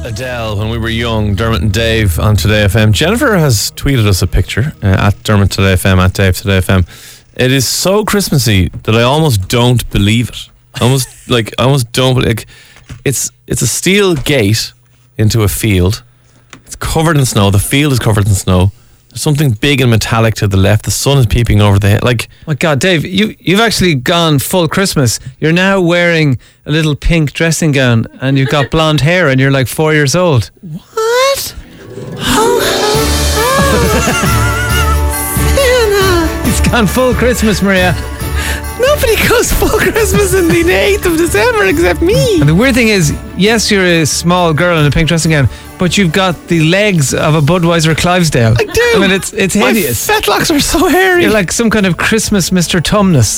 Adele, When We Were Young, Dermot and Dave on Today FM. Jennifer has tweeted us a picture at Dermot Today FM, at Dave Today FM. It is so Christmassy that I almost don't believe it. I almost don't believe it. It's a steel gate into a field. It's covered in snow. The field is covered in snow. There's something big and metallic to the left. The sun is peeping over the head. My God, Dave, you've actually gone full Christmas. You're now wearing a little pink dressing gown and you've got blonde hair and you're like 4 years old. What? Santa! He's gone full Christmas, Maria. Nobody goes full Christmas on the 8th of December except me. And the weird thing is, yes, you're a small girl in a pink dressing gown, but you've got the legs of a Budweiser Clydesdale. I do. I mean, it's hideous. My fetlocks are so hairy. You're like some kind of Christmas Mr. Tumnus.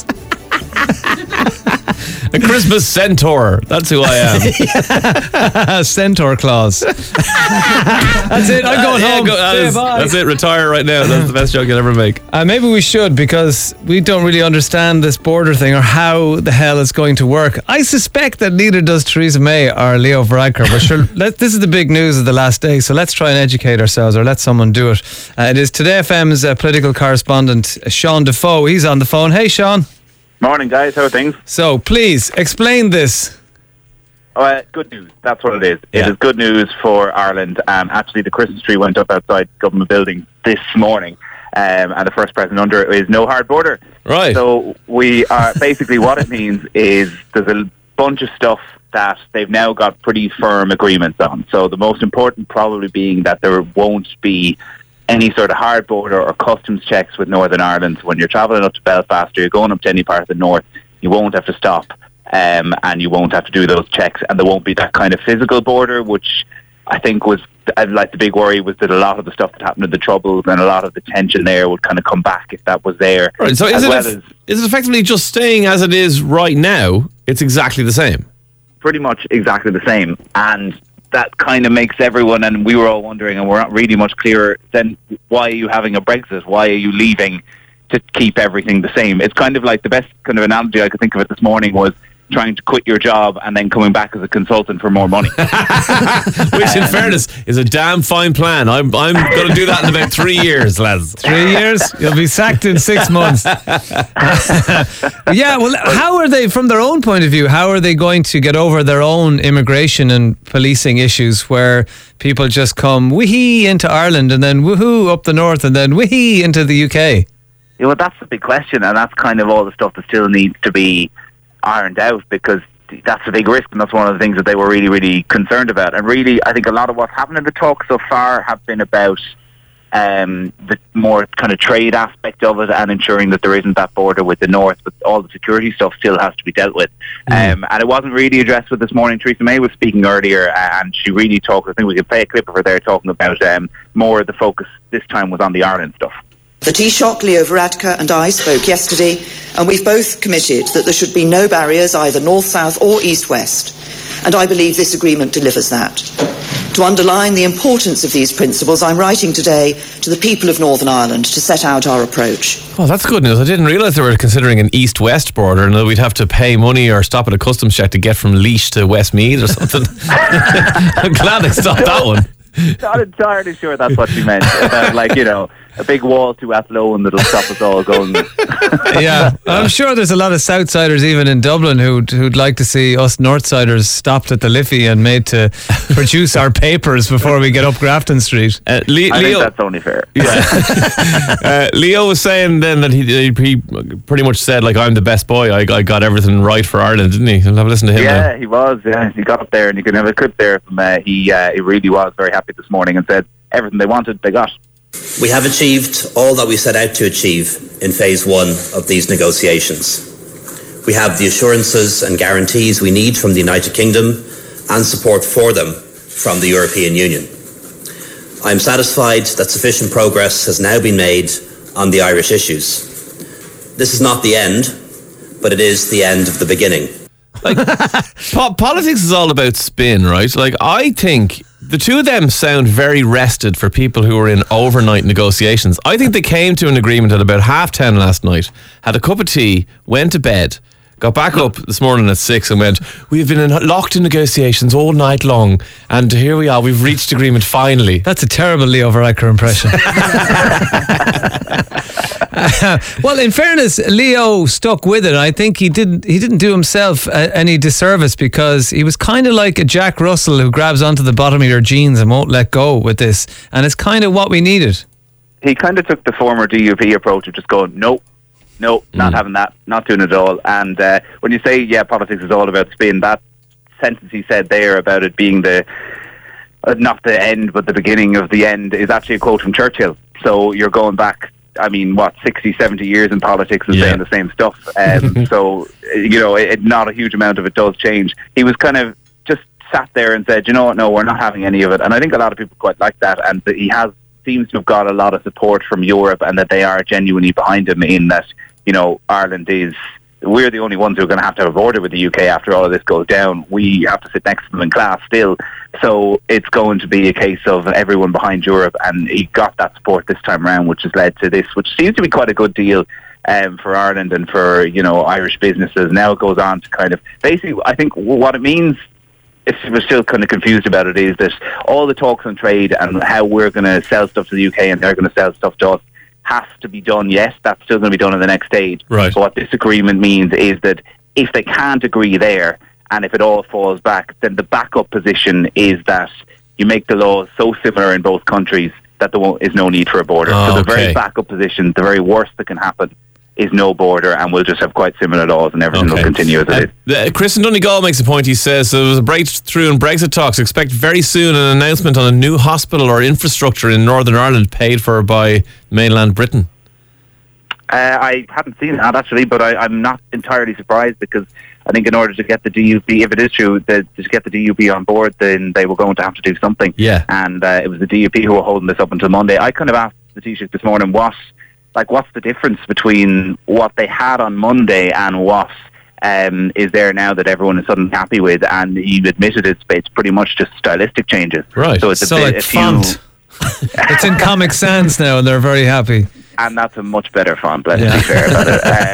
A Christmas centaur. That's who I am. Centaur Claus. That's it. I'm going home. That's it. Retire right now. That's the best joke you'll ever make. Maybe we should, because we don't really understand this border thing or how the hell it's going to work. I suspect that neither does Theresa May or Leo Varadkar. But sure, this is the big news of the last day, so let's try and educate ourselves, or let someone do it. It is Today FM's political correspondent, Sean Defoe. He's on the phone. Hey, Sean. Morning, guys. How are things? So, please, explain this. Good news. That's what it is. It is good news for Ireland. Actually, the Christmas tree went up outside government building this morning. And the first present under it is no hard border. Right. So we are basically, what it means is there's a bunch of stuff that they've now got pretty firm agreements on. So the most important probably being that there won't be any sort of hard border or customs checks with Northern Ireland. When you're travelling up to Belfast or you're going up to any part of the north, you won't have to stop and you won't have to do those checks, and there won't be that kind of physical border, which I think was, like, the big worry was that a lot of the stuff that happened in the Troubles and a lot of the tension there would kind of come back if that was there. Right, so is it effectively just staying as it is right now? It's exactly the same? Pretty much exactly the same. And that kind of makes everyone, and we were all wondering, and we're not really much clearer, then why are you having a Brexit? Why are you leaving to keep everything the same? It's kind of like, the best kind of analogy I could think of it this morning was trying to quit your job and then coming back as a consultant for more money. Which, in fairness, is a damn fine plan. I'm going to do that in about 3 years, lads. 3 years? You'll be sacked in 6 months. Yeah, well, how are they, from their own point of view, how are they going to get over their own immigration and policing issues where people just come wee into Ireland and then woohoo up the north and then wee into the UK? Yeah, well, that's the big question, and that's kind of all the stuff that still needs to be ironed out, because that's a big risk, and that's one of the things that they were really, really concerned about. And really, I think a lot of what's happened in the talks so far have been about the more kind of trade aspect of it and ensuring that there isn't that border with the north, but all the security stuff still has to be dealt with. And it wasn't really addressed with this morning. Theresa May was speaking earlier, and she really talked, I think we could play a clip of her there talking about more of the focus this time was on the Ireland stuff. The Taoiseach, Leo Varadkar, and I spoke yesterday, and we've both committed that there should be no barriers, either north-south or east-west. And I believe this agreement delivers that. To underline the importance of these principles, I'm writing today to the people of Northern Ireland to set out our approach. Oh, that's good news. I didn't realise they were considering an east-west border and that we'd have to pay money or stop at a customs check to get from Laois to Westmeath or something. I'm glad they stopped that one. Not entirely sure that's what she meant. A big wall to Athlone that'll stop us all going. Yeah, I'm sure there's a lot of Southsiders even in Dublin who'd like to see us Northsiders stopped at the Liffey and made to produce our papers before we get up Grafton Street. I think that's only fair. Yeah. Leo was saying then that he pretty much said, like, I'm the best boy. I got everything right for Ireland, didn't he? I'll have a listen to him. Yeah, now. he was. Yeah, he got up there, and you can have a clip there from he really was very happy this morning and said everything they wanted, they got. We have achieved all that we set out to achieve in phase one of these negotiations. We have the assurances and guarantees we need from the United Kingdom and support for them from the European Union. I am satisfied that sufficient progress has now been made on the Irish issues. This is not the end, but it is the end of the beginning. Like, politics is all about spin, right? Like, I think the two of them sound very rested for people who were in overnight negotiations. I think they came to an agreement at about 10:30 last night, had a cup of tea, went to bed, got back up this morning at 6 and went, we've been locked in negotiations all night long, and here we are, we've reached agreement finally. That's a terrible Leo Varadkar impression. Well, in fairness, Leo stuck with it. I think he didn't do himself any disservice, because he was kind of like a Jack Russell who grabs onto the bottom of your jeans and won't let go with this. And it's kind of what we needed. He kind of took the former DUP approach of just going, no, not having that, not doing it at all. And when you say, politics is all about spin, that sentence he said there about it being not the end, but the beginning of the end, is actually a quote from Churchill. So you're going back, 60, 70 years in politics and saying the same stuff. So, not a huge amount of it does change. He was kind of just sat there and said, you know what, no, we're not having any of it. And I think a lot of people quite like that. And he seems to have got a lot of support from Europe, and that they are genuinely behind him in that, Ireland we're the only ones who are going to have a border with the UK after all of this goes down. We have to sit next to them in class still. So it's going to be a case of everyone behind Europe, and he got that support this time around, which has led to this, which seems to be quite a good deal for Ireland and for, Irish businesses. Now it goes on to kind of, basically, I think what it means, if we're still kind of confused about it, is that all the talks on trade and how we're going to sell stuff to the UK and they're going to sell stuff to us has to be done. Yes, that's still going to be done in the next stage. Right. But what this agreement means is that if they can't agree there, and if it all falls back, then the backup position is that you make the laws so similar in both countries that there is no need for a border. So the very backup position, the very worst that can happen, is no border, and we'll just have quite similar laws, and everything will continue as it is. Chris in Donegal makes a point. He says there was a breakthrough in Brexit talks. Expect very soon an announcement on a new hospital or infrastructure in Northern Ireland paid for by mainland Britain. I hadn't seen that, actually, but I'm not entirely surprised, because I think in order to get the DUP, if it is true, to get the DUP on board, then they were going to have to do something. Yeah. And it was the DUP who were holding this up until Monday. I kind of asked the Taoiseach this morning, what's the difference between what they had on Monday and what is there now that everyone is suddenly happy with? And he admitted it's pretty much just stylistic changes. Right. So it's a font. It's in Comic Sans now, and they're very happy. And that's a much better font, let's be fair about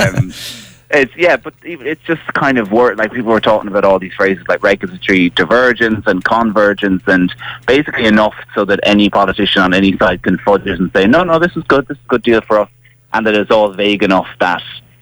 it. But it's just kind of people were talking about all these phrases like regulatory divergence and convergence, and basically enough so that any politician on any side can fudge it and say, no, this is good, this is a good deal for us, and that it's all vague enough that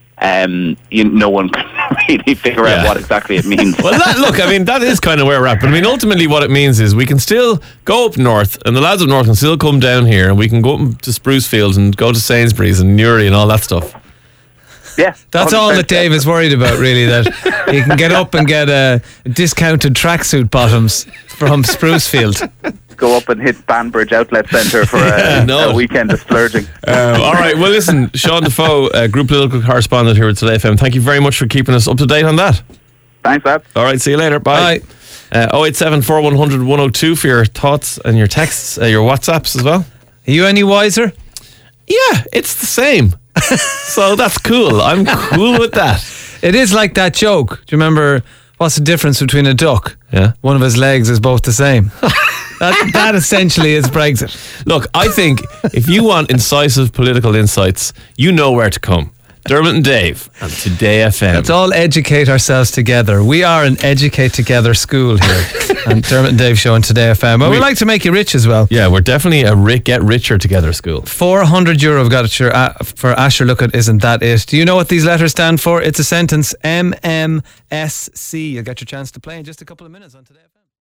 no one can really figure out what exactly it means. Well, that is kind of where we're at. But ultimately what it means is we can still go up north, and the lads up north can still come down here, and we can go up to Sprucefield and go to Sainsbury's and Newry and all that stuff. Yeah, that's all that Dave is worried about, really, that he can get up and get discounted tracksuit bottoms from Sprucefield. Go up and hit Banbridge Outlet Centre for a weekend of splurging. All right, well listen, Sean Defoe, Group Political Correspondent here at Today FM, thank you very much for keeping us up to date on that. Thanks, Ab. All right, see you later. Bye. 087 4100 102 for your thoughts and your texts, your WhatsApps as well. Are you any wiser? Yeah, it's the same. So that's cool. I'm cool with that. It is like that joke. Do you remember, what's the difference between a duck? Yeah. One of his legs is both the same. That essentially is Brexit. Look, I think if you want incisive political insights, you know where to come. Dermot and Dave on Today FM. Let's all educate ourselves together. We are an educate together school here. And Dermot and Dave show on Today FM. Well, we like to make you rich as well. Yeah, we're definitely a get richer together school. €400 we've got it for Asher. Look at Isn't That It? Do you know what these letters stand for? It's a sentence, MMSC. You'll get your chance to play in just a couple of minutes on Today FM.